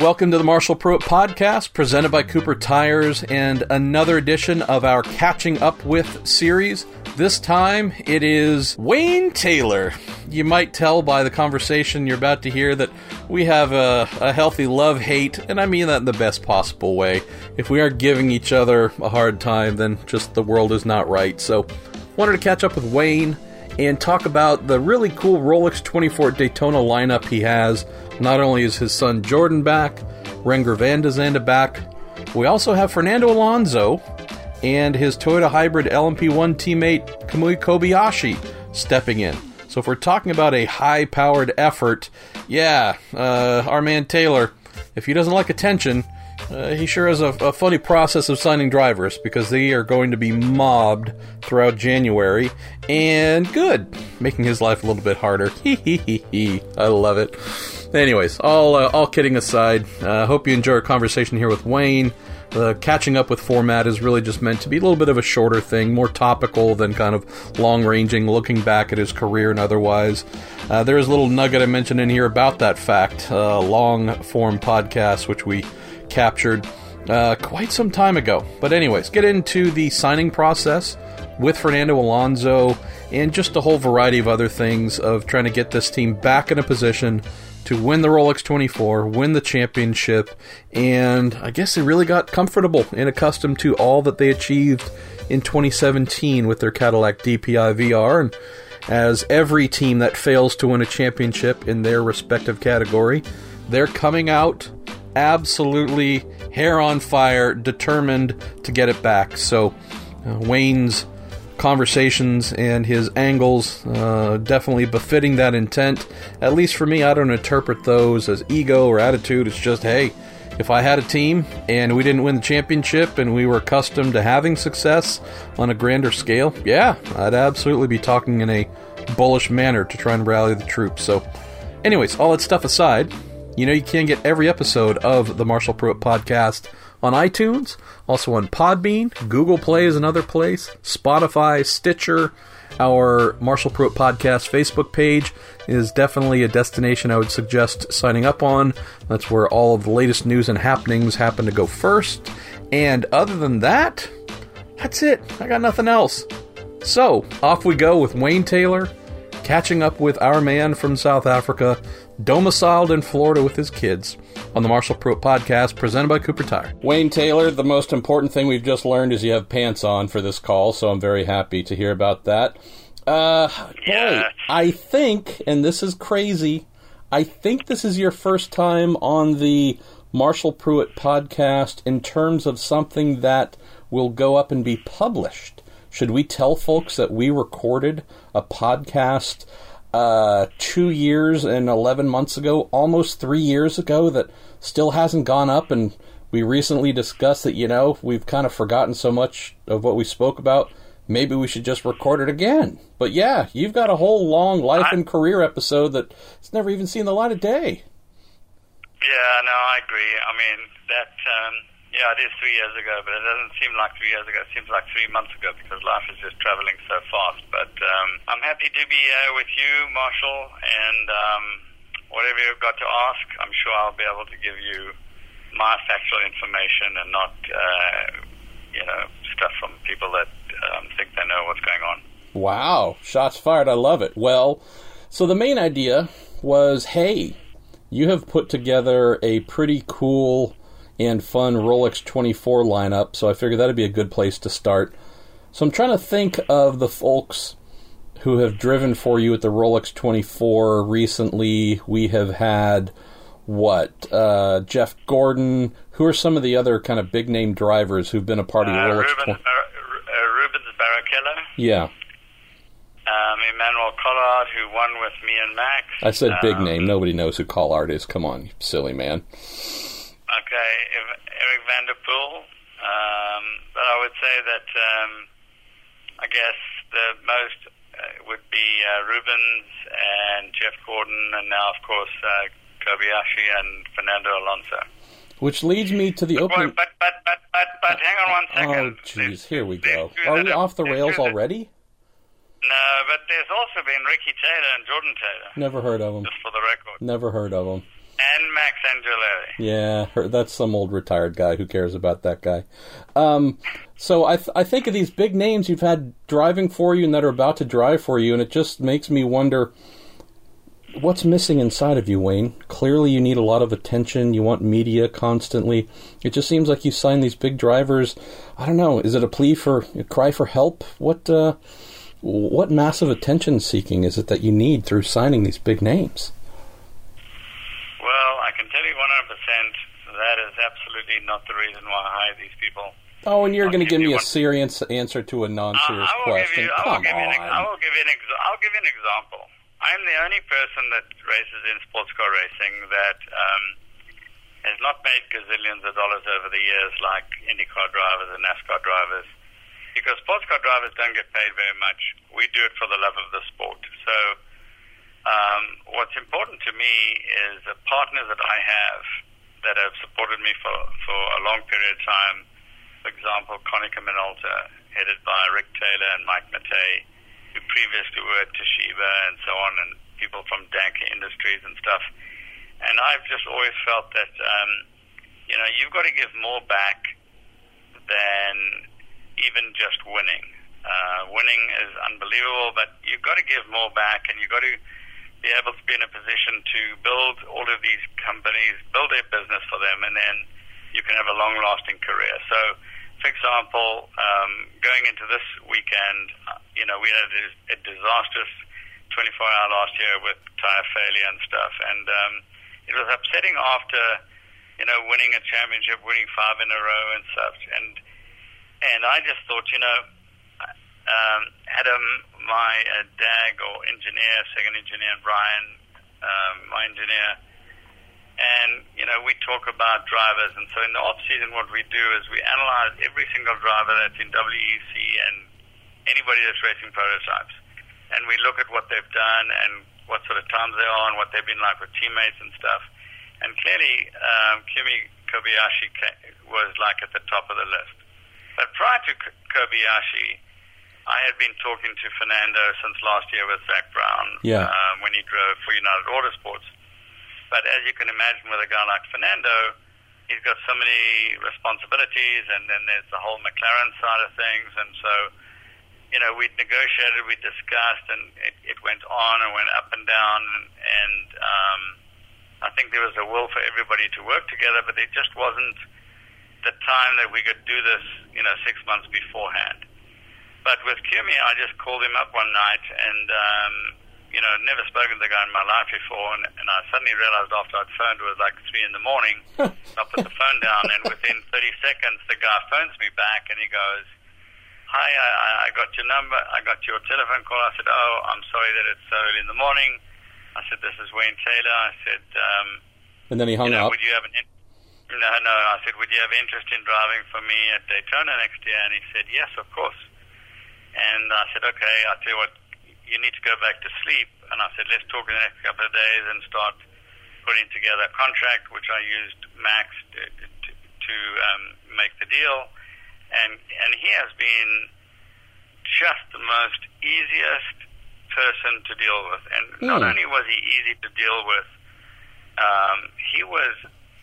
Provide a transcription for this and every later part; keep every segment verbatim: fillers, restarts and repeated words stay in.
Welcome to the Marshall Pruett Podcast, presented by Cooper Tires, and another edition of our Catching Up With series. This time, it is Wayne Taylor. You might tell by the conversation you're about to hear that we have a, a healthy love-hate, and I mean that in the best possible way. If we are giving each other a hard time, then just the world is not right. So, wanted to catch up with Wayne and talk about the really cool Rolex twenty-four Daytona lineup he has. Not only is his son Jordan back, Renger van de Zande back, we also have Fernando Alonso and his Toyota Hybrid L M P one teammate Kamui Kobayashi stepping in. So if we're talking about a high-powered effort, yeah, uh, our man Taylor, if he doesn't like attention, Uh, he sure has a, a funny process of signing drivers, because they are going to be mobbed throughout January, and good, making his life a little bit harder. Hee hee hee hee. I love it. Anyways, all uh, all kidding aside, I uh, hope you enjoy our conversation here with Wayne. The catching up with format is really just meant to be a little bit of a shorter thing, more topical than kind of long-ranging, looking back at his career and otherwise. Uh, there is a little nugget I mentioned in here about that fact, uh, long-form podcast, which we captured uh, quite some time ago. But anyways, get into the signing process with Fernando Alonso and just a whole variety of other things of trying to get this team back in a position to win the Rolex twenty-four, win the championship, and I guess they really got comfortable and accustomed to all that they achieved in twenty seventeen with their Cadillac D P I V R. And as every team that fails to win a championship in their respective category, they're coming out absolutely hair on fire, determined to get it back. So uh, Wayne's conversations and his angles uh, definitely befitting that intent. At least for me, I don't interpret those as ego or attitude. It's just, hey, if I had a team and we didn't win the championship and we were accustomed to having success on a grander scale, yeah, I'd absolutely be talking in a bullish manner to try and rally the troops. So anyways, all that stuff aside, you know you can get every episode of the Marshall Pruett Podcast on iTunes, also on Podbean, Google Play is another place, Spotify, Stitcher. Our Marshall Pruett Podcast Facebook page is definitely a destination I would suggest signing up on. That's where all of the latest news and happenings happen to go first. And other than that, that's it. I got nothing else. So, off we go with Wayne Taylor, catching up with our man from South Africa, domiciled in Florida with his kids, on the Marshall Pruett Podcast, presented by Cooper Tire. Wayne Taylor, the most important thing we've just learned is you have pants on for this call, so I'm very happy to hear about that. Uh, yeah. Boy, I think, and this is crazy, I think this is your first time on the Marshall Pruett Podcast in terms of something that will go up and be published. Should we tell folks that we recorded a podcast uh, two years and eleven months ago, almost three years ago, that still hasn't gone up, and we recently discussed that, you know, we've kind of forgotten so much of what we spoke about, maybe we should just record it again. But yeah, you've got a whole long life and career episode that's never even seen the light of day. Yeah, no, I agree. I mean, that... Um Yeah, it is three years ago, but it doesn't seem like three years ago. It seems like three months ago because life is just traveling so fast. But um, I'm happy to be uh, with you, Marshall, and um, whatever you've got to ask, I'm sure I'll be able to give you my factual information and not, uh, you know, stuff from people that um, think they know what's going on. Wow, shots fired. I love it. Well, so the main idea was, hey, you have put together a pretty cool and fun Rolex twenty-four lineup, so I figured that'd be a good place to start. So I'm trying to think of the folks who have driven for you at the Rolex twenty-four recently. We have had, what, uh, Jeff Gordon. Who are some of the other kind of big-name drivers who've been a part of your uh, Rolex Rubens, twenty-four? Bar- uh, Rubens Barrichello. Yeah. Um, Emmanuel Collard, who won with me and Max. I said big um, name. Nobody knows who Collard is. Come on, you silly man. Okay, Eric van der Poel. Um, but I would say that um, I guess the most uh, would be uh, Rubens and Jeff Gordon, and now, of course, uh, Kobayashi and Fernando Alonso. Which leads me to the but, opening... But, but, but, but, but, hang on one second. Oh, jeez, here we go. Let's Are do we the- off the let's rails do the- already? No, but there's also been Ricky Taylor and Jordan Taylor. Never heard of them. Just for the record. Never heard of them. And Max Angelelli. Yeah, her, that's some old retired guy. Who cares about that guy? Um, so I, th- I think of these big names you've had driving for you and that are about to drive for you, and it just makes me wonder, what's missing inside of you, Wayne? Clearly you need a lot of attention. You want media constantly. It just seems like you sign these big drivers. I don't know. Is it a plea for, a cry for help? What, uh, what massive attention-seeking is it that you need through signing these big names? Well, I can tell you one hundred percent that is absolutely not the reason why I hire these people. Oh, and you're going to give me one. a serious answer to a non-serious I, I question. You, I, Come will give on. You an, I will give you an ex- I'll give you an example. I'm the only person that races in sports car racing that um, has not made gazillions of dollars over the years like IndyCar drivers and NASCAR drivers, because sports car drivers don't get paid very much. We do it for the love of the sport. So um, what's important to me is the partners that I have that have supported me for, for a long period of time. For example, Konica Minolta, headed by Rick Taylor and Mike Matei, who previously were at Toshiba and so on, and people from Danke Industries and stuff. And I've just always felt that, um, you know, you've got to give more back than even just winning. Uh, winning is unbelievable, but you've got to give more back, and you've got to be able to be in a position to build all of these companies, build a business for them, and then you can have a long-lasting career. So, for example, um, going into this weekend, uh, you know, we had a, a disastrous twenty-four hour last year with tire failure and stuff, and um, it was upsetting after, you know, winning a championship, winning five in a row and stuff, and and I just thought, you know, um, Adam, my uh, D A G or engineer, second engineer, and Brian, um, my engineer, and, you know, we talk about drivers. And so in the off-season, what we do is we analyze every single driver that's in W E C and anybody that's racing prototypes. And we look at what they've done and what sort of times they are and what they've been like with teammates and stuff. And clearly, um, Kimi Kobayashi was like at the top of the list. But prior to Kobayashi, I had been talking to Fernando since last year with Zach Brown, yeah. um, when he drove for United Autosports. But as you can imagine with a guy like Fernando, he's got so many responsibilities, and then there's the whole McLaren side of things. And so, you know, we negotiated, we discussed, and it, it went on and went up and down. And, and um, I think there was a will for everybody to work together, but it just wasn't the time that we could do this, you know, six months beforehand. But with Kimi, I just called him up one night and, um, you know, never spoken to the guy in my life before, and, and I suddenly realized after I'd phoned, it was like three in the morning. I put the phone down, and within thirty seconds, the guy phones me back, and he goes, hi, I, I got your number, I got your telephone call. I said, oh, I'm sorry that it's so early in the morning. I said, this is Wayne Taylor. I said, um, and then he hung you know, up. Would you have an in- no, no, I said, would you have interest in driving for me at Daytona next year? And he said, yes, of course. And I said, okay, I'll tell you what, you need to go back to sleep. And I said, let's talk in the next couple of days and start putting together a contract, which I used Max to, to, to um, make the deal. And and he has been just the most easiest person to deal with. And mm. not only was he easy to deal with, um, he was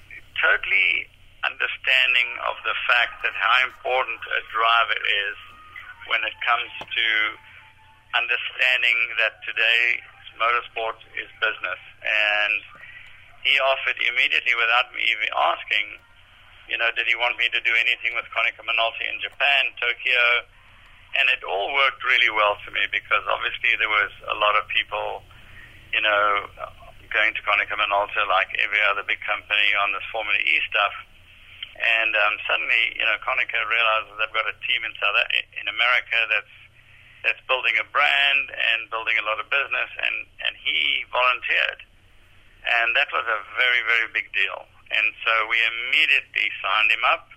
totally understanding of the fact that how important a driver is when it comes to understanding that today's motorsport is business. And he offered immediately, without me even asking, you know, did he want me to do anything with Konica Minolta in Japan, Tokyo? And it all worked really well for me, because obviously there was a lot of people, you know, going to Konica Minolta like every other big company on this Formula E stuff. And um, suddenly, you know, Konica realizes they've got a team in South in America that's that's building a brand and building a lot of business, and, and he volunteered. And that was a very, very big deal. And so we immediately signed him up,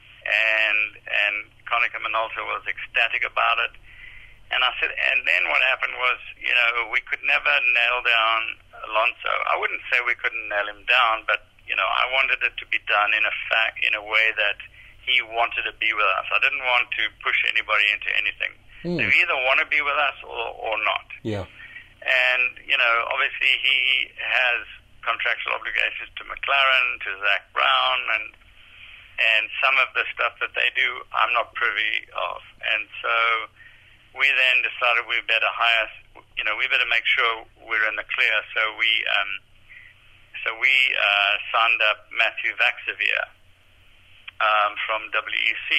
and and Konica Minolta was ecstatic about it. And I said, and then what happened was, you know, we could never nail down Alonso. I wouldn't say we couldn't nail him down, but, you know, I wanted it to be done in a fact, in a way that he wanted to be with us. I didn't want to push anybody into anything. Mm. They either want to be with us or, or not. Yeah. And, you know, obviously he has contractual obligations to McLaren, to Zak Brown, and and some of the stuff that they do, I'm not privy of. And so we then decided we better hire, you know, we better make sure we're in the clear. So we um, so we uh, signed up Matthew Vaxivier um, from W E C,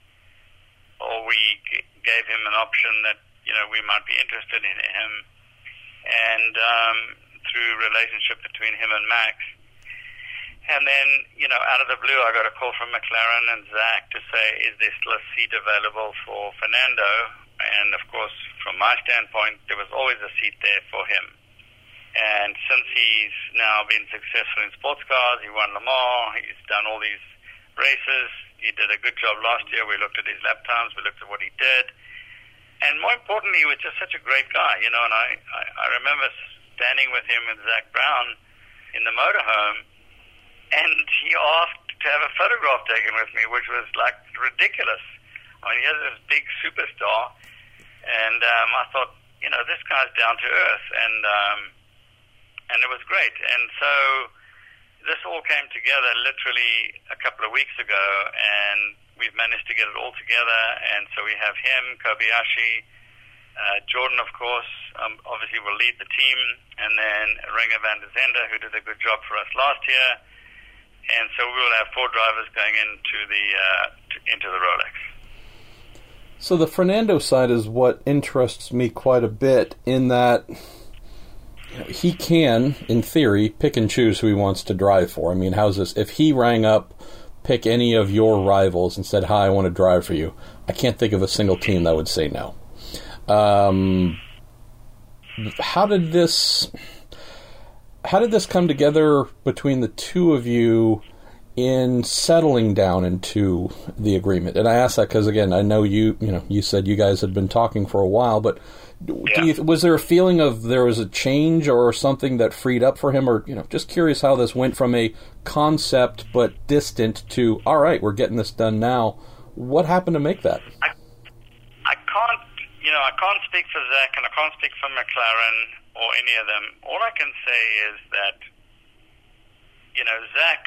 or we g- gave him an option that, you know, we might be interested in him. And um, through relationship between him and Max. And then, you know, out of the blue, I got a call from McLaren and Zak to say, is there still a seat available for Fernando? And, of course, from my standpoint, there was always a seat there for him. And since he's now been successful in sports cars, he won Le Mans, he's done all these races, he did a good job last year. We looked at his lap times, we looked at what he did. And more importantly, he was just such a great guy, you know, and I, I, I remember standing with him and Zak Brown in the motorhome, and he asked to have a photograph taken with me, which was, like, ridiculous. I mean, he was this big superstar, and um, I thought, you know, this guy's down to earth, and um, and it was great. And so this all came together literally a couple of weeks ago, and we've managed to get it all together, and so we have him, Kobayashi, uh, Jordan, of course, um, obviously will lead the team, and then Renger van der Zende, who did a good job for us last year, and so we will have four drivers going into the uh, to, into the Rolex. So the Fernando side is what interests me quite a bit, in that he can, in theory, pick and choose who he wants to drive for. I mean, how's this? If he rang up, pick any of your rivals and said, hi, I want to drive for you, I can't think of a single team that would say no. Um, how did this how did this come together between the two of you in settling down into the agreement? And I ask that because, again, I know you you know you said you guys had been talking for a while, but do yeah. you, was there a feeling of there was a change or something that freed up for him, or, you know, just curious how this went from a concept but distant to, all right, we're getting this done now. What happened to make that? I, I can't, you know, I can't speak for Zak and I can't speak for McLaren or any of them. All I can say is that, you know, Zak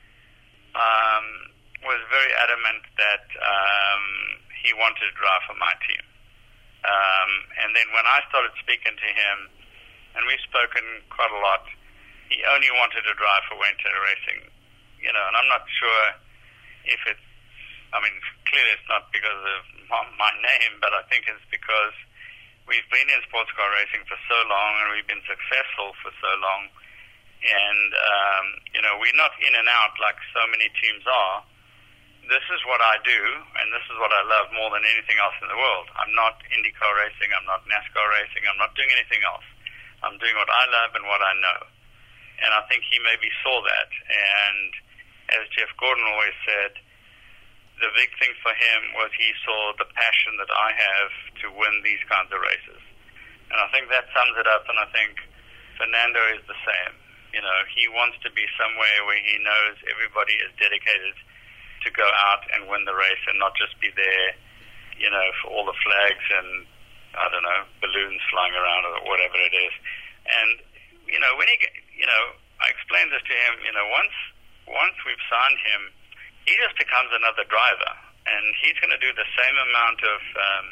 um, was very adamant that um, he wanted to drive for my team. Um, and then when I started speaking to him, and we've spoken quite a lot, he only wanted to drive for Wayne Taylor Racing, you know, and I'm not sure if it's, I mean, clearly it's not because of my, my name, but I think it's because we've been in sports car racing for so long and we've been successful for so long, and, um, you know, we're not in and out like so many teams are. This is what I do, and this is what I love more than anything else in the world. I'm not IndyCar racing, I'm not NASCAR racing, I'm not doing anything else. I'm doing what I love and what I know. And I think he maybe saw that. And as Jeff Gordon always said, the big thing for him was he saw the passion that I have to win these kinds of races. And I think that sums it up, and I think Fernando is the same. You know, he wants to be somewhere where he knows everybody is dedicated to go out and win the race and not just be there, you know, for all the flags and, I don't know, balloons flying around or whatever it is. And, you know, when he, you know, I explained this to him, you know, once once we've signed him, he just becomes another driver. And he's going to do the same amount of um,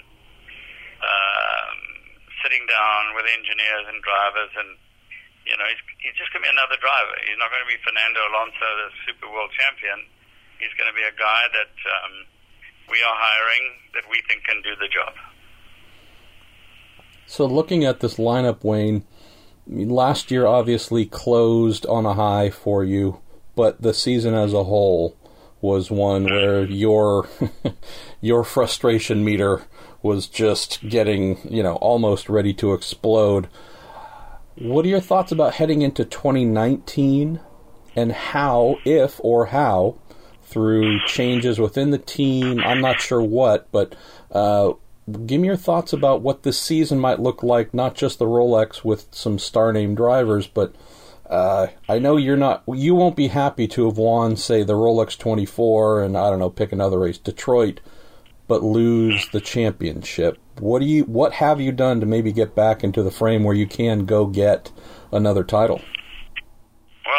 um, sitting down with engineers and drivers and, you know, he's, he's just going to be another driver. He's not going to be Fernando Alonso, the Super World Champion. He's going to be a guy that um, we are hiring that we think can do the job. So looking at this lineup, Wayne, I mean, last year obviously closed on a high for you, but the season as a whole was one where your your frustration meter was just getting, you know, almost ready to explode. What are your thoughts about heading into twenty nineteen, and how, if or how, through changes within the team, I'm not sure what, but uh, give me your thoughts about what this season might look like, not just the Rolex with some star-named drivers, but uh, I know you're not, you won't be happy to have won, say, the Rolex twenty-four, and I don't know, pick another race, Detroit, but lose the championship. What do you, what have you done to maybe get back into the frame where you can go get another title?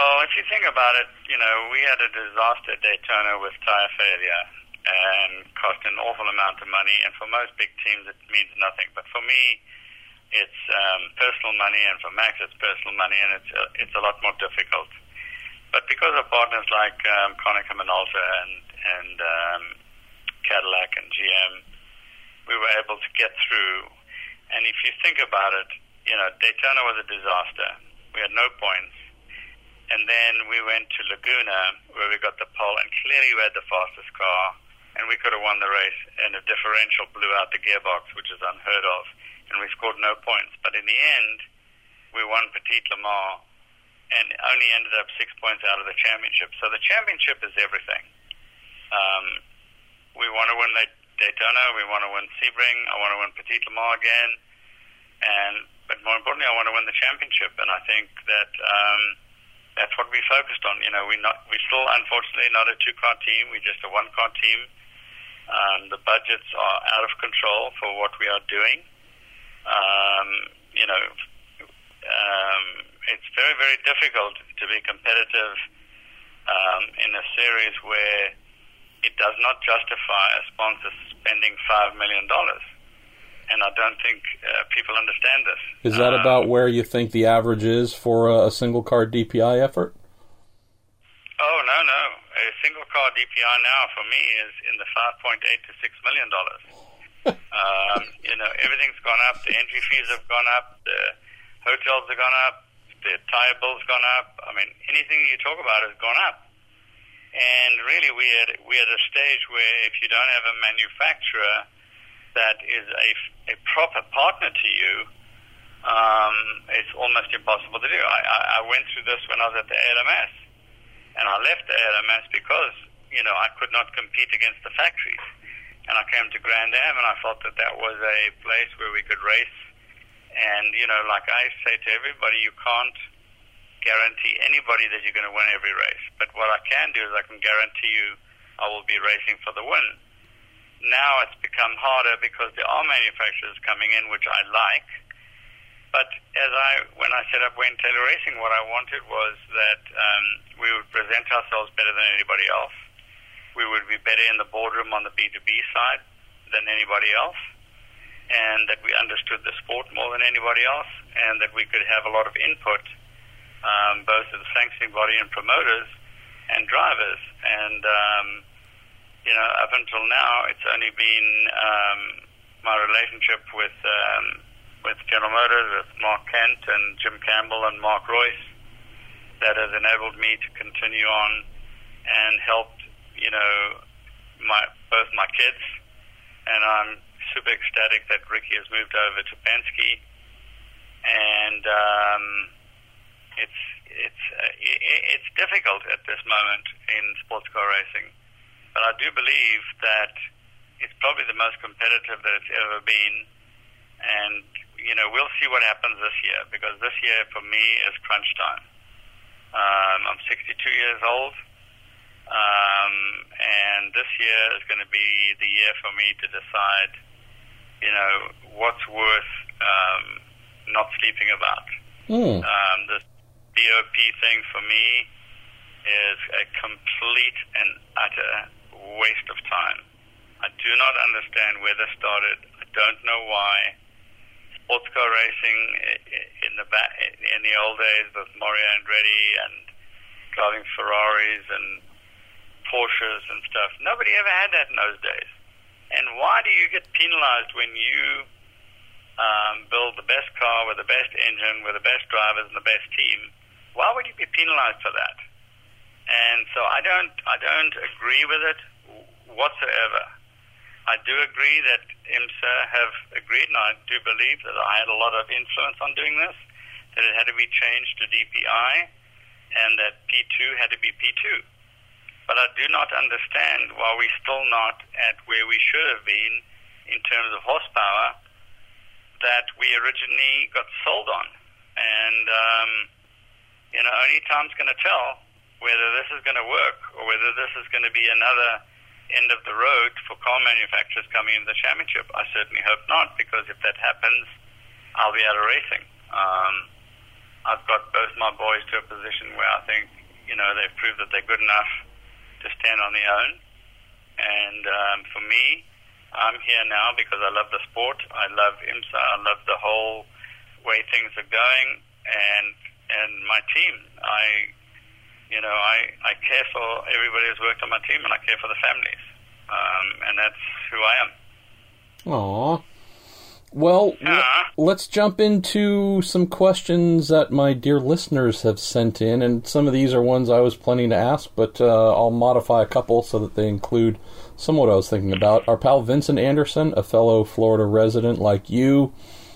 Well, if you think about it, you know, we had a disaster at Daytona with tire failure and cost an awful amount of money, and for most big teams it means nothing. But for me, it's um, personal money, and for Max it's personal money, and it's uh, it's a lot more difficult. But because of partners like um, Konica Minolta and, and um, Cadillac and G M, we were able to get through. And if you think about it, you know, Daytona was a disaster. We had no points. And then we went to Laguna, where we got the pole, and clearly we had the fastest car, and we could have won the race, and a differential blew out the gearbox, which is unheard of, and we scored no points. But in the end, we won Petit Le Mans, and only ended up six points out of the championship. So the championship is everything. Um, we want to win Daytona, we want to win Sebring, I want to win Petit Le Mans again, and but more importantly, I want to win the championship, and I think that um, that's what we focused on. You know, we're not, we're still unfortunately not a two-car team. We're just a one-car team. Um, the budgets are out of control for what we are doing. Um, you know, um, it's very, very difficult to be competitive um, in a series where it does not justify a sponsor spending five million dollars. And I don't think uh, people understand this. Is that um, about where you think the average is for a, a single-car D P I effort? Oh, no, no. A single-car D P I now, for me, is in the five point eight to six million dollars. um, you know, everything's gone up. The entry fees have gone up. The hotels have gone up. The tire bill's gone up. I mean, anything you talk about has gone up. And really, we at, we're at a stage where if you don't have a manufacturer that is a, a proper partner to you, um, it's almost impossible to do. I, I, I went through this when I was at the A L M S, and I left the A L M S because, you know, I could not compete against the factories. And I came to Grand Am, and I thought that that was a place where we could race. And, you know, like I say to everybody, you can't guarantee anybody that you're going to win every race. But what I can do is I can guarantee you I will be racing for the win. Now it's become harder because there are manufacturers coming in, which I like. But as I, when I set up Wayne Taylor Racing, what I wanted was that um, we would present ourselves better than anybody else. We would be better in the boardroom on the B two B side than anybody else, and that we understood the sport more than anybody else, and that we could have a lot of input, um, both of the sanctioning body and promoters and drivers. And um, you know, up until now, it's only been um, my relationship with um, with General Motors, with Mark Kent and Jim Campbell and Mark Royce, that has enabled me to continue on and helped, you know, my both my kids. And I'm super ecstatic that Ricky has moved over to Penske. And um, it's it's uh, it's difficult at this moment in sports car racing. But I do believe that it's probably the most competitive that it's ever been. And, you know, we'll see what happens this year, because this year for me is crunch time. Um, I'm sixty-two years old, um, and this year is going to be the year for me to decide, you know, what's worth um, not sleeping about. Mm. Um, this B O P thing for me is a complete and utter waste of time. I do not understand where this started. I don't know why. Sports car racing in the back, in the old days with Mario Andretti and driving Ferraris and Porsches and stuff, nobody ever had that in those days. And why do you get penalized when you um, build the best car with the best engine, with the best drivers and the best team? Why would you be penalized for that? And so I don't, I don't agree with it whatsoever. I do agree that IMSA have agreed, and I do believe that I had a lot of influence on doing this, that it had to be changed to D P I, and that P two had to be P two. But I do not understand why we're still not at where we should have been in terms of horsepower that we originally got sold on. And, um, you know, only time's going to tell whether this is going to work or whether this is going to be another end of the road for car manufacturers coming into the championship. I certainly hope not, because if that happens, I'll be out of racing. Um, I've got both my boys to a position where I think, you know, they've proved that they're good enough to stand on their own. And um, for me, I'm here now because I love the sport. I love IMSA. I love the whole way things are going, and and my team. I, you know, I, I care for everybody who's worked on my team, and I care for the families. Um, and that's who I am. Aww. Well, uh-huh. let's jump into some questions that my dear listeners have sent in, and some of these are ones I was planning to ask, but uh, I'll modify a couple so that they include some of what I was thinking about. Our pal Vincent Anderson, a fellow Florida resident like you,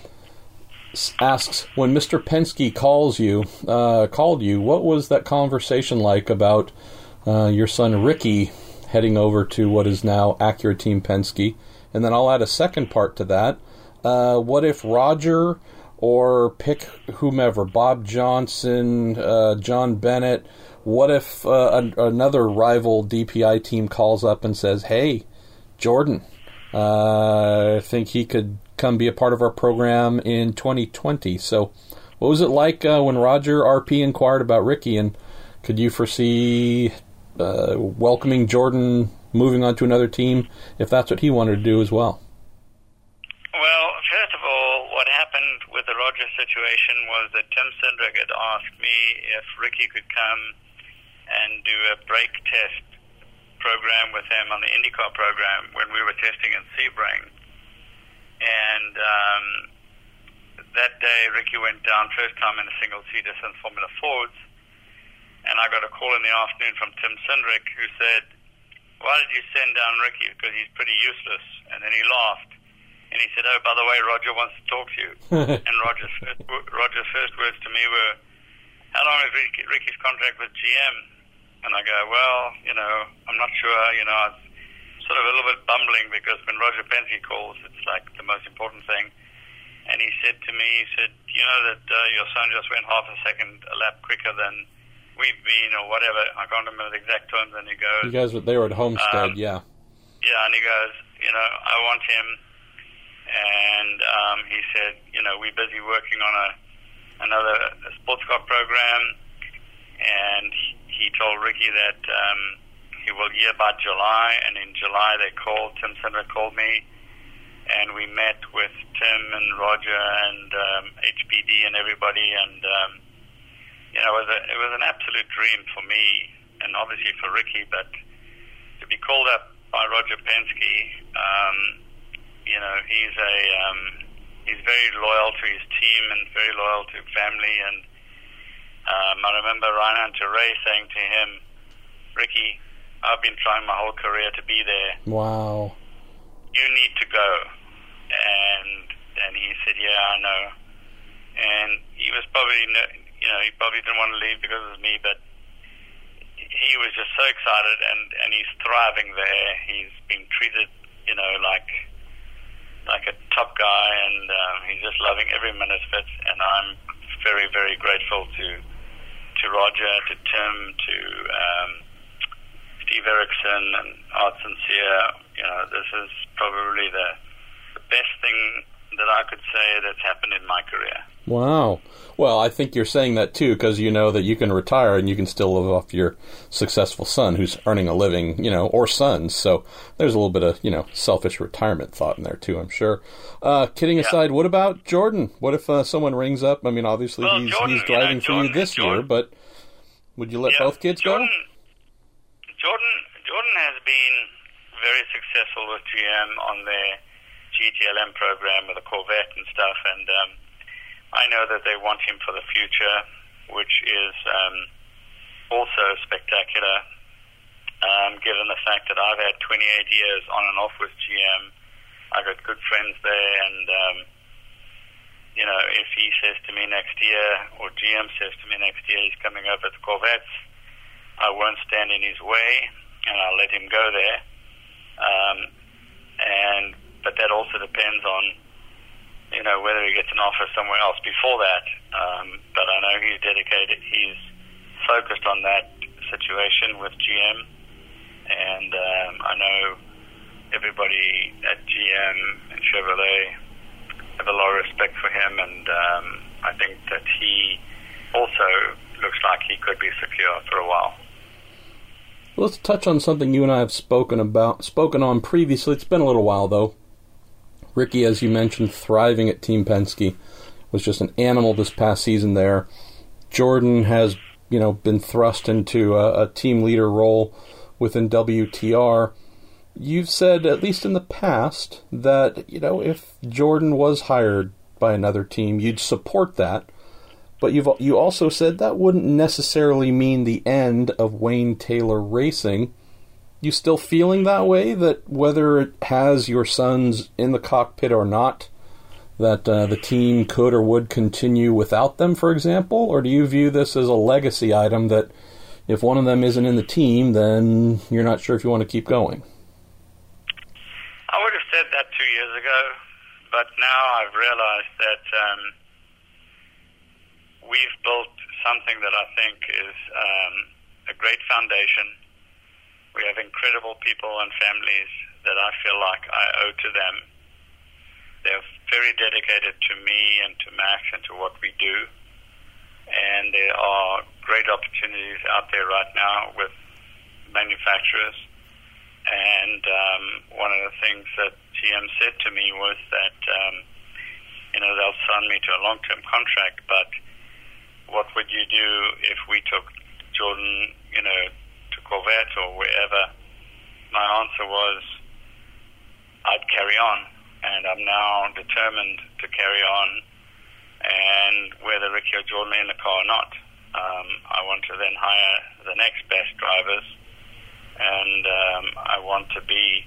asks, when Mister Penske calls you, uh, called you, what was that conversation like about uh, your son Ricky heading over to what is now Acura Team Penske? And then I'll add a second part to that. Uh, what if Roger, or pick whomever, Bob Johnson, uh, John Bennett, what if uh, an, another rival D P I team calls up and says, hey, Jordan, uh, I think he could come be a part of our program in twenty twenty. So what was it like uh, when Roger R P inquired about Ricky, and could you foresee uh, welcoming Jordan moving on to another team if that's what he wanted to do as well? Well, first of all, what happened with the Roger situation was that Tim Cindric had asked me if Ricky could come and do a brake test program with him on the IndyCar program when we were testing in Sebring. And um, that day, Ricky went down first time in a single-seater since Formula Fords, and I got a call in the afternoon from Tim Cindric who said, why did you send down Ricky? Because he's pretty useless. And then he laughed. And he said, oh, by the way, Roger wants to talk to you. And Roger's first, Roger's first words to me were, how long is Ricky, Ricky's contract with G M? And I go, well, you know, I'm not sure. You know, I was sort of a little bit bumbling because when Roger Penske calls, it's like the most important thing. And he said to me, he said, you know that uh, your son just went half a second a lap quicker than we've been or whatever. I can't remember the exact terms. And he goes... You guys, were, they were at Homestead, um, yeah. Yeah, and he goes, you know, I want him... And um, he said, you know, we're busy working on a another a sports car program. And he told Ricky that um, he will hear by July. And in July they called, Tim Cindric called me. And we met with Tim and Roger and um, H P D and everybody. And, um, you know, it was, a, it was an absolute dream for me and obviously for Ricky. But to be called up by Roger Penske... Um, You know, he's a um, he's very loyal to his team and very loyal to family. And um, I remember Ryan Hunter-Reay saying to him, Ricky, I've been trying my whole career to be there. Wow. You need to go. And and he said, yeah, I know. And he was probably, you know, he probably didn't want to leave because it was me, but he was just so excited, and, and he's thriving there. He's being treated, you know, like... like a top guy, and um, he's just loving every minute of it. And I'm very, very grateful to to Roger, to Tim, to um, Steve Erickson, and Art Sincere. You know, this is probably the, the best thing that I could say that's happened in my career. Wow. Well, I think you're saying that too because you know that you can retire and you can still live off your successful son who's earning a living, you know, or sons. So there's a little bit of, you know, selfish retirement thought in there too, I'm sure. Uh, kidding yeah. aside, what about Jordan? What if uh, someone rings up? I mean, obviously well, he's, Jordan, he's driving you know, Jordan, for you this Jordan, year, but would you let yeah, both kids Jordan, go? Jordan, Jordan has been very successful with G M on their G T L M program with the Corvette and stuff, and um, I know that they want him for the future, which is um, also spectacular, um, given the fact that I've had twenty-eight years on and off with G M. I've got good friends there, and um, you know, if he says to me next year, or G M says to me next year, he's coming over to Corvettes, I won't stand in his way, and I'll let him go there. Um, and but that also depends on, you know, whether he gets an offer somewhere else before that. Um, but I know he's dedicated, he's focused on that situation with G M, and um, I know everybody at G M and Chevrolet have a lot of respect for him, and um, I think that he also looks like he could be secure for a while. Let's touch on something you and I have spoken about, spoken on previously. It's been a little while, though. Ricky, as you mentioned, thriving at Team Penske, was just an animal this past season there. Jordan has, you know, been thrust into a, a team leader role within W T R. You've said, at least in the past, that, you know, if Jordan was hired by another team, you'd support that. But you've you also said that wouldn't necessarily mean the end of Wayne Taylor Racing. You still feeling that way, that whether it has your sons in the cockpit or not, that uh, the team could or would continue without them, for example? Or do you view this as a legacy item that if one of them isn't in the team, then you're not sure if you want to keep going? I would have said that two years ago, but now I've realized that um, we've built something that I think is um, a great foundation. We have incredible people and families that I feel like I owe to them. They're very dedicated to me and to Max and to what we do. And there are great opportunities out there right now with manufacturers. And um, one of the things that G M said to me was that, um, you know, they'll sign me to a long-term contract, but what would you do if we took Jordan, you know, to Corvette or wherever? My answer was, I'd carry on, and I'm now determined to carry on, and whether Ricky or Jordan are in the car or not, um, I want to then hire the next best drivers, and um, I want to be,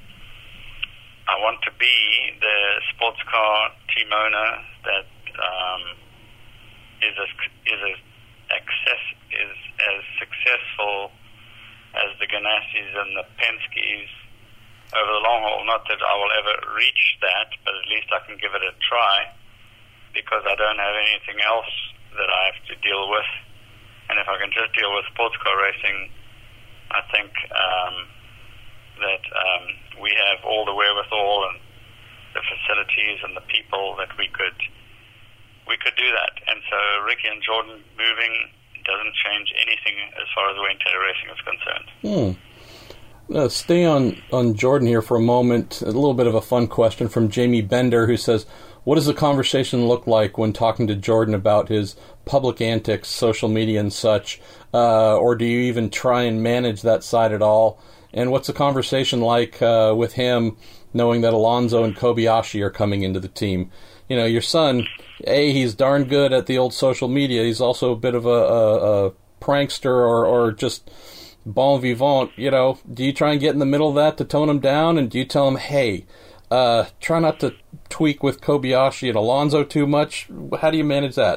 I want to be the sports car team owner that um, is as is as access is as successful as the Ganassis and the Penske's over the long haul. Not that I will ever reach that, but at least I can give it a try, because I don't have anything else that I have to deal with. And if I can just deal with sports car racing, I think um, that um, we have all the wherewithal and the facilities and the people that we could we could do that. And so Ricky and Jordan moving doesn't change anything as far as Wayne Taylor Racing is concerned. Hmm. Uh, stay on, on Jordan here for a moment. A little bit of a fun question from Jamie Bender, who says, what does the conversation look like when talking to Jordan about his public antics, social media and such? Uh, or do you even try and manage that side at all? And what's the conversation like uh, with him, knowing that Alonso and Kobayashi are coming into the team? You know, your son, A, he's darn good at the old social media. He's also a bit of a, a, a prankster or, or just bon vivant. You know, do you try and get in the middle of that to tone him down? And do you tell him, hey, uh, try not to tweak with Kobayashi and Alonso too much? How do you manage that?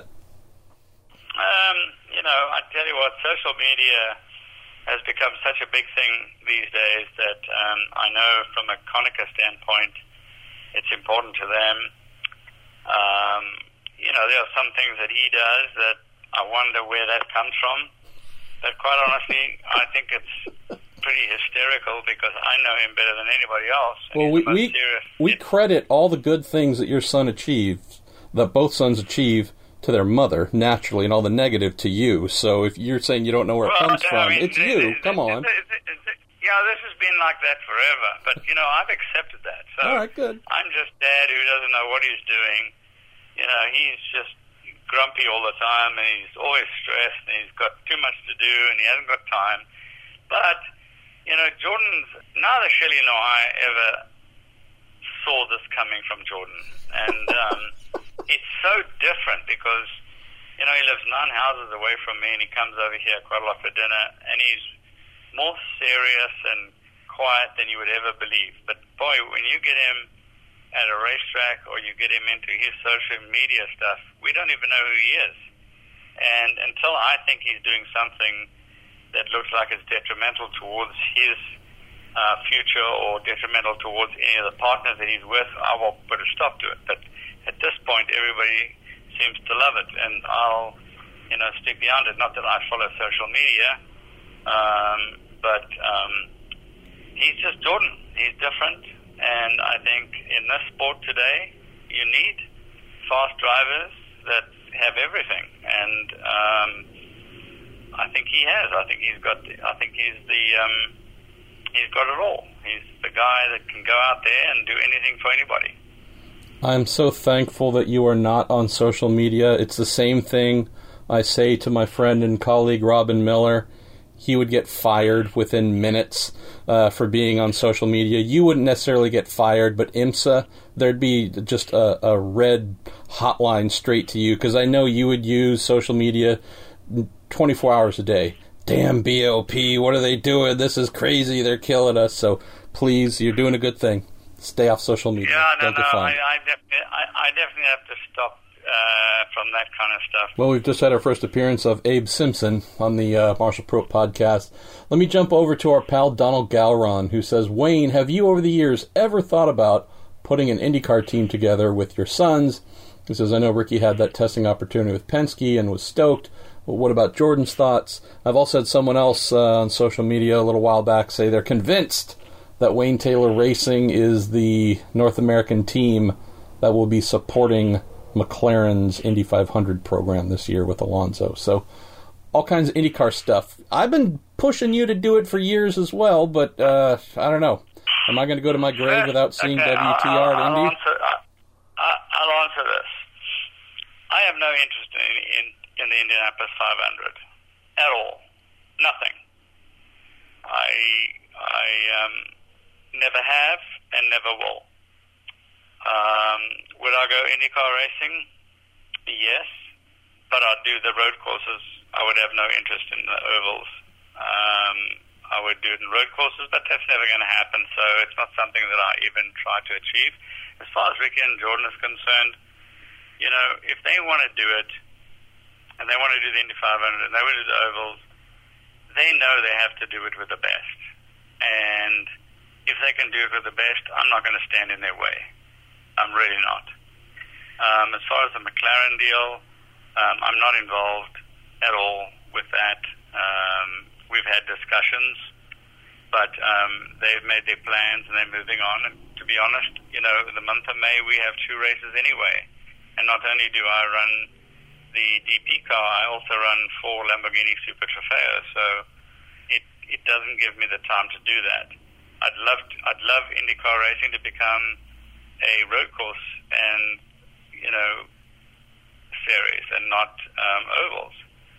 Um, you know, I tell you what, social media has become such a big thing these days that um, I know from a Konica standpoint, it's important to them. Um, you know, there are some things that he does that I wonder where that comes from. But quite honestly, I think it's pretty hysterical because I know him better than anybody else. Well, we we, we credit all the good things that your son achieves, that both sons achieve, to their mother, naturally, and all the negative to you. So if you're saying you don't know where well, it comes I from, mean, it's you. It, Come it, on. It, it, it, it, yeah, this has been like that forever. But, you know, I've accepted that. So all right, good. I'm just dad who doesn't know what he's doing. You know, he's just grumpy all the time, and he's always stressed, and he's got too much to do, and he hasn't got time. But, you know, Jordan's, neither Shelley nor I ever saw this coming from Jordan. And um, it's so different because, you know, he lives nine houses away from me, and he comes over here quite a lot for dinner, and he's more serious and quiet than you would ever believe. But, boy, when you get him at a racetrack or you get him into his social media stuff, we don't even know who he is. And until I think he's doing something that looks like it's detrimental towards his uh, future or detrimental towards any of the partners that he's with, I will put a stop to it. But at this point, everybody seems to love it, and I'll, you know, stick beyond it. Not that I follow social media, um, but um, he's just Jordan. He's different, and I think in this sport today, you need fast drivers that have everything, and um, I think he has. I think he's got. I think he's the. Um, he's got it all. He's the guy that can go out there and do anything for anybody. I'm so thankful that you are not on social media. It's the same thing I say to my friend and colleague Robin Miller. He would get fired within minutes uh, for being on social media. You wouldn't necessarily get fired, but IMSA, there'd be just a, a red hotline straight to you, because I know you would use social media twenty-four hours a day. Damn B O P, what are they doing? This is crazy. They're killing us. So please, you're doing a good thing. Stay off social media. Yeah, no, Don't no, get fined. I, I, definitely, I, I definitely have to stop uh, from that kind of stuff. Well, we've just had our first appearance of Abe Simpson on the uh, Marshall Pro podcast. Let me jump over to our pal Donald Gowron, who says, Wayne, have you over the years ever thought about putting an IndyCar team together with your sons? He says, I know Ricky had that testing opportunity with Penske and was stoked. Well, what about Jordan's thoughts? I've also had someone else uh, on social media a little while back say they're convinced that Wayne Taylor Racing is the North American team that will be supporting McLaren's Indy five hundred program this year with Alonso. So all kinds of IndyCar stuff. I've been pushing you to do it for years as well, but uh, I don't know. Am I going to go to my grave without seeing okay, W T R I'll, at Indy? I'll answer, I'll, I'll answer this. I have no interest in, in, in the Indianapolis five hundred at all. Nothing. I I um, never have and never will. Um, would I go IndyCar racing? Yes, but I'd do the road courses. I would have no interest in the ovals. Um, I would do it in road courses, but that's never going to happen, so it's not something that I even try to achieve. As far as Ricky and Jordan is concerned, you know, if they want to do it, and they want to do the Indy five hundred, and they want to do the ovals, they know they have to do it with the best. And if they can do it with the best, I'm not going to stand in their way. I'm really not. Um, as far as the McLaren deal, um, I'm not involved at all with that. Um, we've had discussions, but um, they've made their plans and they're moving on. And to be honest, you know, in the month of May we have two races anyway. And not only do I run the D P car, I also run four Lamborghini Super Trofeos. So it it doesn't give me the time to do that. I'd love to, I'd love IndyCar racing to become a road course and you know series and not um, ovals.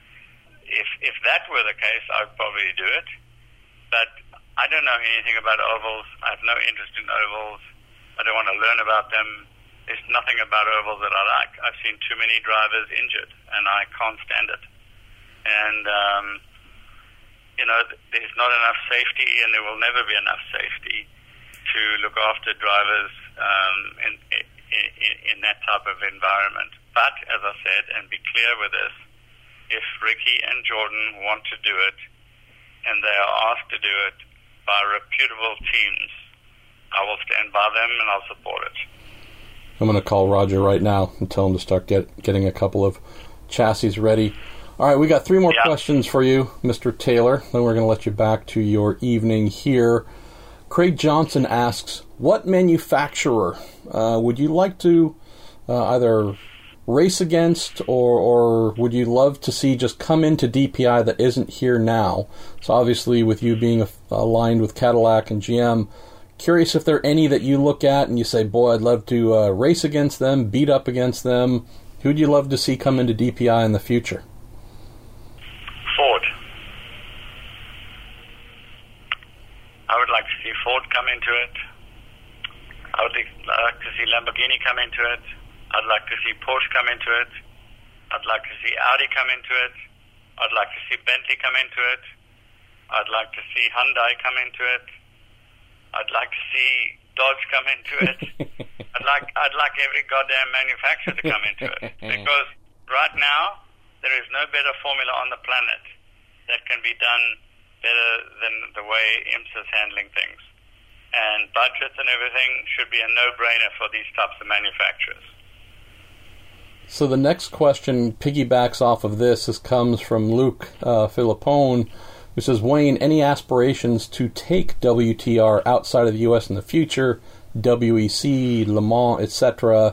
If if that were the case, I'd probably do it. But I don't know anything about ovals. I have no interest in ovals. I don't want to learn about them. There's nothing about ovals that I like. I've seen too many drivers injured, and I can't stand it. And, um, you know, there's not enough safety, and there will never be enough safety to look after drivers um, in, in, in that type of environment. But, as I said, and be clear with this, if Ricky and Jordan want to do it, and they are asked to do it by reputable teams, I will stand by them and I'll support it. I'm going to call Roger right now and tell him to start get, getting a couple of chassis ready. All right, we got three more yeah. questions for you, Mister Taylor. Then we're going to let you back to your evening here. Craig Johnson asks, what manufacturer uh, would you like to uh, either race against or, or would you love to see just come into D P I that isn't here now? So obviously with you being aligned with Cadillac and G M, curious if there are any that you look at and you say, boy, I'd love to uh, race against them, beat up against them. Who'd you love to see come into D P I in the future? Ford. I would like to see Ford come into it. I would like to see Lamborghini come into it. I'd like to see Porsche come into it. I'd like to see Audi come into it. I'd like to see Bentley come into it. I'd like to see Hyundai come into it. I'd like to see Dodge come into it. I'd like I'd like every goddamn manufacturer to come into it. Because right now, there is no better formula on the planet that can be done better than the way IMSA is handling things. And budgets and everything should be a no-brainer for these types of manufacturers. So the next question piggybacks off of this. This comes from Luke uh, Filippone, who says, Wayne, any aspirations to take W T R outside of the U S in the future, W E C, Le Mans, et cetera?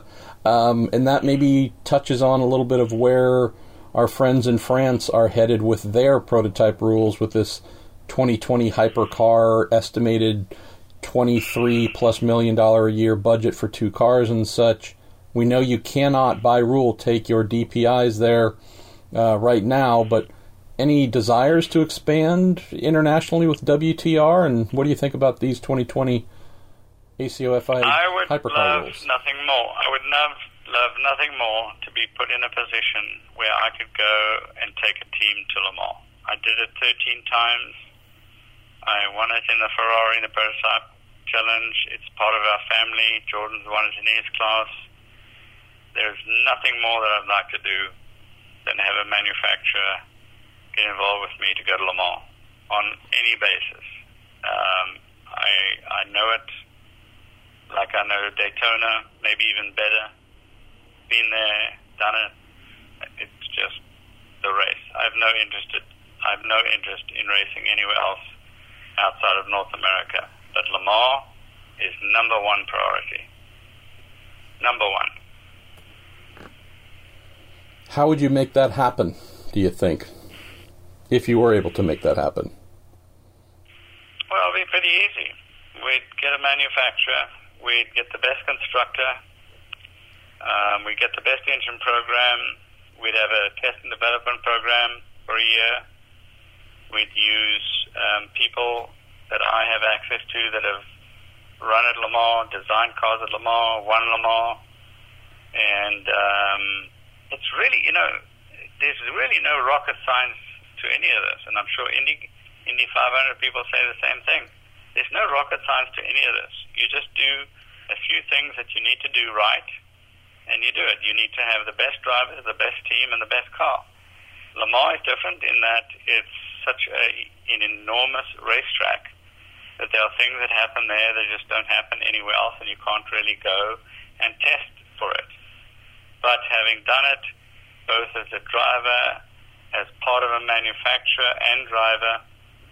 Um, and that maybe touches on a little bit of where our friends in France are headed with their prototype rules with this twenty twenty hypercar estimated twenty-three plus million dollar a year budget for two cars and such. We know you cannot, by rule, take your D P Is there uh, right now, but any desires to expand internationally with W T R, and what do you think about these twenty twenty A C O F I I would hypercar love rules? nothing more. I would love, love nothing more to be put in a position where I could go and take a team to Le Mans. I did it thirteen times. I won it in the Ferrari in the Prototype Challenge. It's part of our family. Jordan's won it in his class. There's nothing more that I'd like to do than have a manufacturer get involved with me to go to Le Mans on any basis. Um, I I know it like I know Daytona, maybe even better. Been there, done it. It's just the race. I have no interest. I have no interest in racing anywhere else outside of North America. But Le Mans is number one priority. Number one. How would you make that happen, do you think, if you were able to make that happen? Well, it'd be pretty easy. We'd get a manufacturer. We'd get the best constructor. Um, we'd get the best engine program. We'd have a test and development program for a year. We'd use um, people that I have access to that have run at Le Mans, designed cars at Le Mans, won Le Mans. And um, it's really, you know, there's really no rocket science to any of this. And I'm sure Indy, Indy five hundred people say the same thing. There's no rocket science to any of this. You just do a few things that you need to do right, and you do it. You need to have the best drivers, the best team, and the best car. Le Mans is different in that it's such a, an enormous racetrack that there are things that happen there that just don't happen anywhere else, and you can't really go and test for it. But having done it, both as a driver, as part of a manufacturer and driver,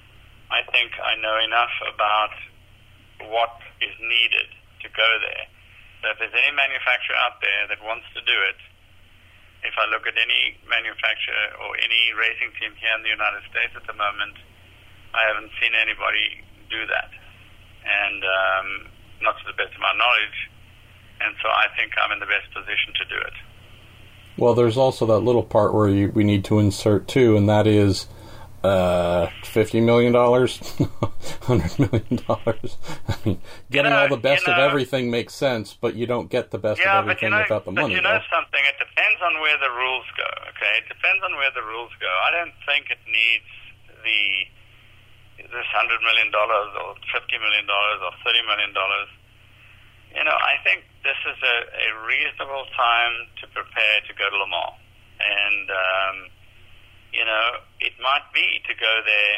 I think I know enough about what is needed to go there. So if there's any manufacturer out there that wants to do it, if I look at any manufacturer or any racing team here in the United States at the moment, I haven't seen anybody do that. And um, not to the best of my knowledge. And so I think I'm in the best position to do it. Well, there's also that little part where you, we need to insert, too, and that is uh, fifty million dollars, one hundred million dollars. I mean, getting you know, all the best you know, of everything makes sense, but you don't get the best yeah, of everything but you know, without the but money. you know though. something? It depends on where the rules go, okay? It depends on where the rules go. I don't think it needs the this one hundred million dollars or fifty million dollars or thirty million dollars. You know, I think this is a, a reasonable time to prepare to go to Le Mans. And, um, you know, it might be to go there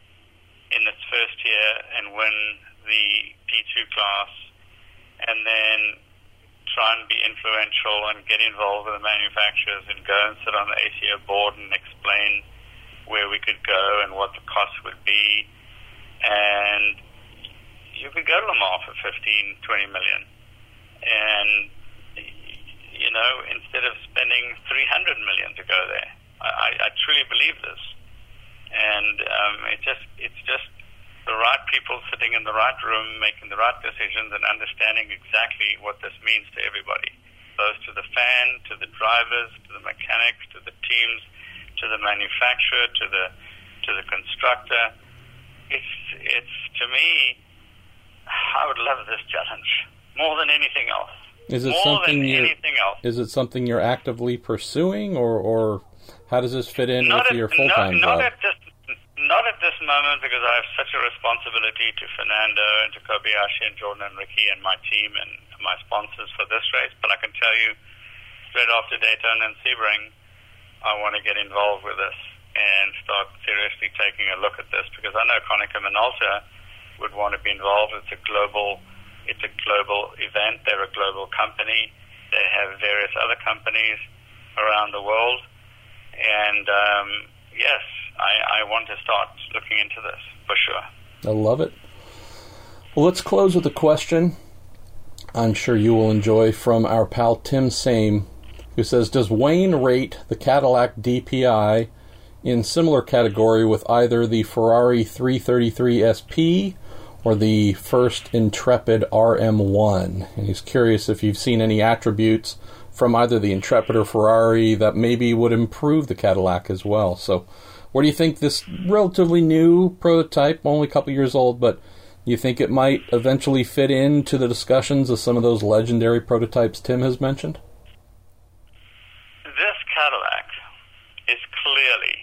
in its first year and win the P two class and then try and be influential and get involved with the manufacturers and go and sit on the A C O board and explain where we could go and what the cost would be. And you could go to Le Mans for fifteen, twenty million. And, you know, instead of spending three hundred million to go there. I, I truly believe this. And um, it just it's just the right people sitting in the right room, making the right decisions and understanding exactly what this means to everybody, both to the fan, to the drivers, to the mechanics, to the teams, to the manufacturer, to the to the constructor. It's it's to me, I would love this challenge more than anything else. Is it more something than you're, anything else? Is it something you're actively pursuing, or, or how does this fit in not with at, your full-time not, job? Not at this, not at this moment, because I have such a responsibility to Fernando and to Kobayashi and Jordan and Ricky and my team and my sponsors for this race. But I can tell you, straight after Daytona and Sebring, I want to get involved with this and start seriously taking a look at this, because I know Konica Minolta would want to be involved. It's a global, it's a global event. They're a global company. They have various other companies around the world, and um, yes, I, I want to start looking into this for sure. I love it. Well, let's close with a question. I'm sure you will enjoy, from our pal Tim Same, who says, does Wayne rate the Cadillac D P I in similar category with either the Ferrari three thirty-three S P or the first Intrepid R M one? And he's curious if you've seen any attributes from either the Intrepid or Ferrari that maybe would improve the Cadillac as well. So what do you think, this relatively new prototype, only a couple years old, but you think it might eventually fit into the discussions of some of those legendary prototypes Tim has mentioned? This Cadillac is clearly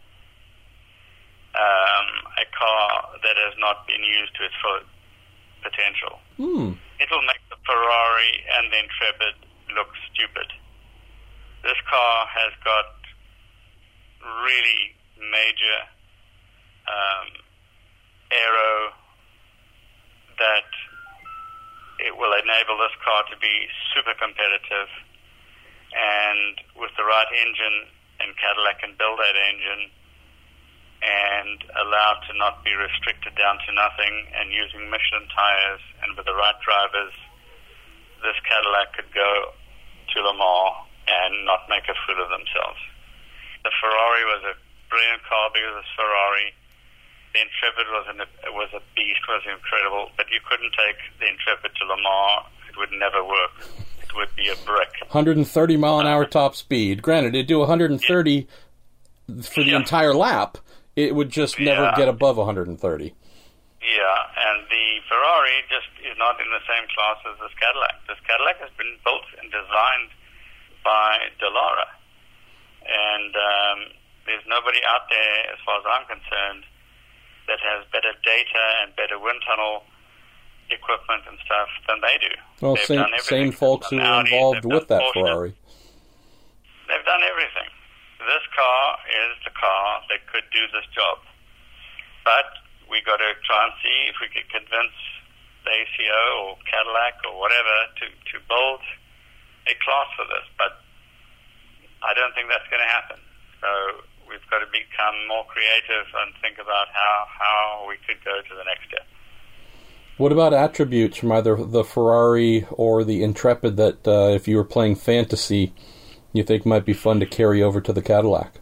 um, a car that has not been used to its full potential. Hmm. It will make the Ferrari and the Intrepid look stupid. This car has got really major um, aero that it will enable this car to be super competitive, and with the right engine, and Cadillac can build that engine and allowed to not be restricted down to nothing, and using Michelin tires and with the right drivers, this Cadillac could go to Le Mans and not make a fool of themselves. The Ferrari was a brilliant car because it's Ferrari. The Intrepid was, an, was a beast, was incredible, but you couldn't take the Intrepid to Le Mans. It would never work. It would be a brick. one hundred thirty mile an hour top speed. Granted, it'd do one hundred thirty yeah. for the yeah. entire lap. It would just never yeah. get above one hundred thirty. Yeah, and the Ferrari just is not in the same class as this Cadillac. This Cadillac has been built and designed by Dallara, and um, there's nobody out there, as far as I'm concerned, that has better data and better wind tunnel equipment and stuff than they do. Well, they've same, same folks who were involved with that Porsche. Ferrari. They've done everything. This car is the car that could do this job. But we got to try and see if we could convince the A C O or Cadillac or whatever to, to build a class for this. But I don't think that's going to happen. So we've got to become more creative and think about how, how we could go to the next step. What about attributes from either the Ferrari or the Intrepid that, uh, if you were playing fantasy, you think might be fun to carry over to the Cadillac?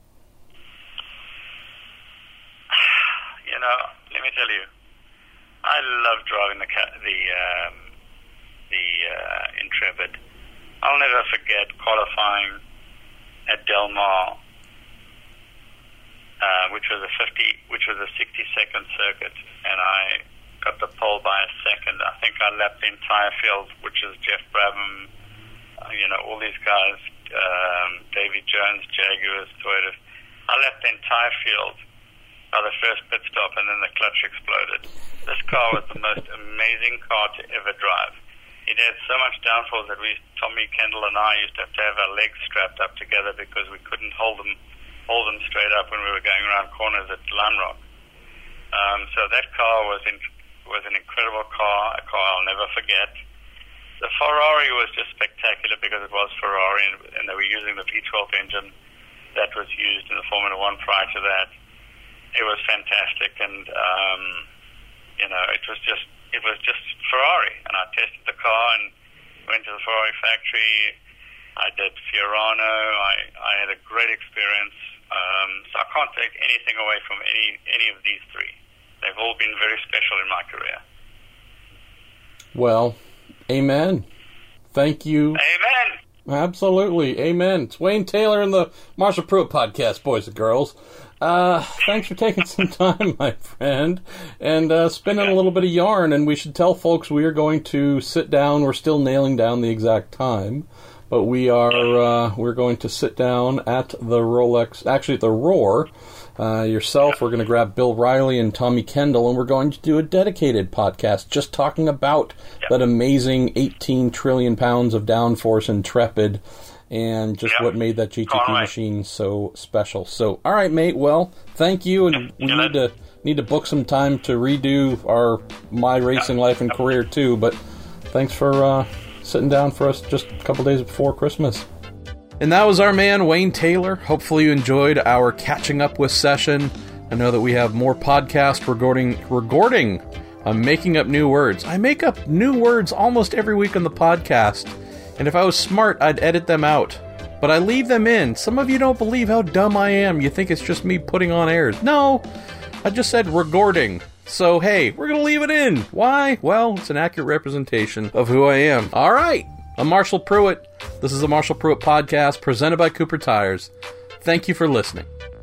You know, let me tell you, I love driving the the um, the uh, Intrepid. I'll never forget qualifying at Del Mar, uh, which was a fifty, which was a sixty second circuit, and I got the pole by a second. I think I lapped the entire field, which is Jeff Brabham, uh, you know, all these guys, um, Davy Jones, Jaguars, Toyota. I lapped the entire field by the first pit stop, and then the clutch exploded. This car was the most amazing car to ever drive. It had so much downforce that we, Tommy Kendall and I, used to have to have our legs strapped up together because we couldn't hold them hold them straight up when we were going around corners at Lime Rock. Um, so that car was in, was an incredible car, a car I'll never forget. The Ferrari was just spectacular because it was Ferrari, and, and they were using the V twelve engine that was used in the Formula One prior to that. It was fantastic, and um, you know, it was just it was just Ferrari. And I tested the car and went to the Ferrari factory. I did Fiorano. I, I had a great experience. Um, so I can't take anything away from any any of these three. They've all been very special in my career. Well, amen. Thank you. Amen. Absolutely. Amen. It's Wayne Taylor and the Marshall Pruett Podcast, boys and girls. Uh, thanks for taking some time, my friend, and uh, spinning a little bit of yarn. And we should tell folks we are going to sit down. We're still nailing down the exact time, but we are uh, we're going to sit down at the Rolex, actually at the Roar. Uh, yourself, we're going to grab Bill Riley and Tommy Kendall, and we're going to do a dedicated podcast just talking about yep. that amazing eighteen trillion pounds of downforce Intrepid and just yep. what made that G T P right. machine so special. So, all right, mate. Well, thank you, and we need to need to book some time to redo our my racing yep. life and career too. But thanks for uh, sitting down for us just a couple days before Christmas. And that was our man, Wayne Taylor. Hopefully you enjoyed our catching up with session. I know that we have more podcasts regarding, regarding I'm making up new words. I make up new words almost every week on the podcast. And if I was smart, I'd edit them out. But I leave them in. Some of you don't believe how dumb I am. You think it's just me putting on airs. No, I just said recording. So, hey, we're going to leave it in. Why? Well, it's an accurate representation of who I am. All right. I'm Marshall Pruitt. This is the Marshall Pruitt Podcast, presented by Cooper Tires. Thank you for listening.